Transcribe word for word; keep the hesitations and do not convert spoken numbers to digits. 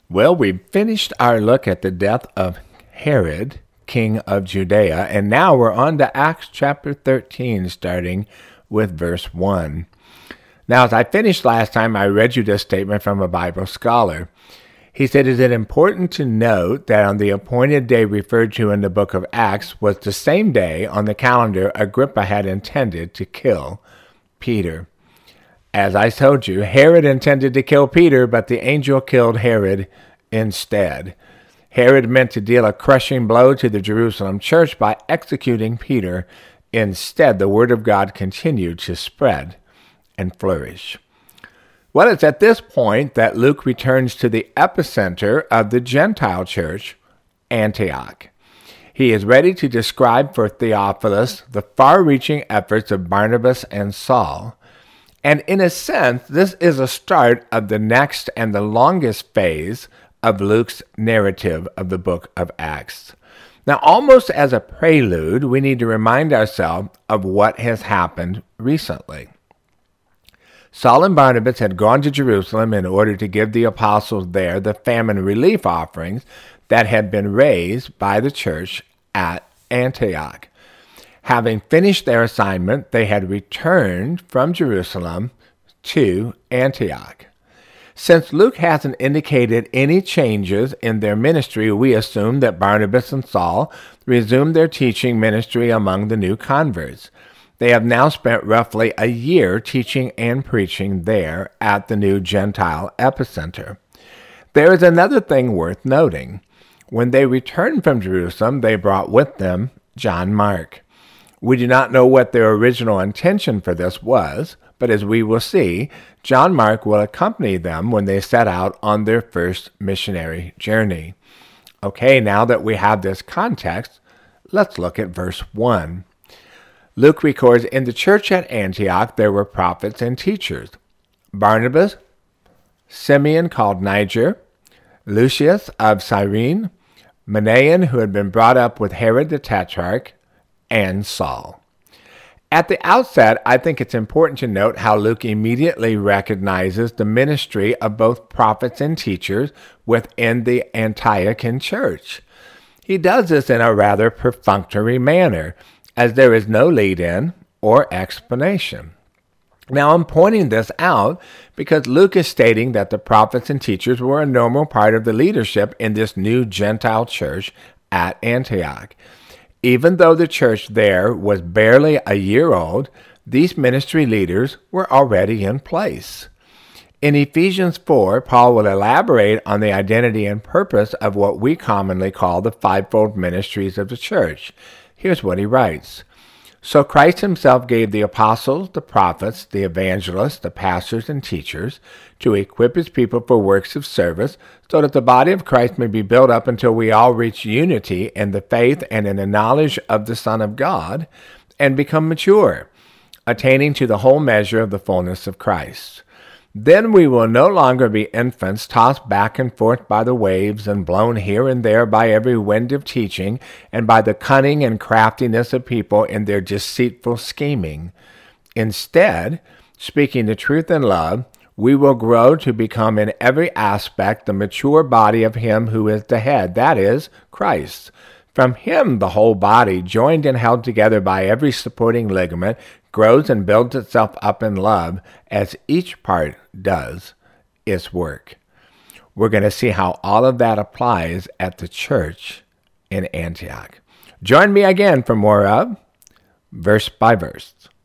Well, we finished our look at the death of Herod, king of Judea, and now we're on to Acts chapter thirteen, starting with verse one. Now, as I finished last time, I read you this statement from a Bible scholar. He said, "Is it important to note that on the appointed day referred to in the book of Acts was the same day on the calendar Agrippa had intended to kill Peter? As I told you, Herod intended to kill Peter, but the angel killed Herod instead. Herod meant to deal a crushing blow to the Jerusalem church by executing Peter. Instead, the word of God continued to spread and flourish." Well, it's at this point that Luke returns to the epicenter of the Gentile church, Antioch. He is ready to describe for Theophilus the far-reaching efforts of Barnabas and Saul. And in a sense, this is a start of the next and the longest phase of Luke's narrative of the book of Acts. Now, almost as a prelude, we need to remind ourselves of what has happened recently. Saul and Barnabas had gone to Jerusalem in order to give the apostles there the famine relief offerings that had been raised by the church at Antioch. Having finished their assignment, they had returned from Jerusalem to Antioch. Since Luke hasn't indicated any changes in their ministry, we assume that Barnabas and Saul resumed their teaching ministry among the new converts. They have now spent roughly a year teaching and preaching there at the new Gentile epicenter. There is another thing worth noting. When they returned from Jerusalem, they brought with them John Mark. We do not know what their original intention for this was, but as we will see, John Mark will accompany them when they set out on their first missionary journey. Okay, now that we have this context, let's look at verse one. Luke records, "In the church at Antioch there were prophets and teachers: Barnabas, Simeon called Niger, Lucius of Cyrene, Manaen, who had been brought up with Herod the Tetrarch, and Saul." At the outset, I think it's important to note how Luke immediately recognizes the ministry of both prophets and teachers within the Antiochian church. He does this in a rather perfunctory manner, as there is no lead-in or explanation. Now, I'm pointing this out because Luke is stating that the prophets and teachers were a normal part of the leadership in this new Gentile church at Antioch. Even though the church there was barely a year old, these ministry leaders were already in place. In Ephesians four, Paul will elaborate on the identity and purpose of what we commonly call the fivefold ministries of the church. Here's what he writes. "So Christ himself gave the apostles, the prophets, the evangelists, the pastors, and teachers to equip his people for works of service, so that the body of Christ may be built up until we all reach unity in the faith and in the knowledge of the Son of God, and become mature, attaining to the whole measure of the fullness of Christ. Then we will no longer be infants, tossed back and forth by the waves and blown here and there by every wind of teaching and by the cunning and craftiness of people in their deceitful scheming. Instead, speaking the truth in love, we will grow to become in every aspect the mature body of him who is the head, that is, Christ. From him the whole body, joined and held together by every supporting ligament, grows and builds itself up in love as each part does its work." We're going to see how all of that applies at the church in Antioch. Join me again for more of Verse by Verse.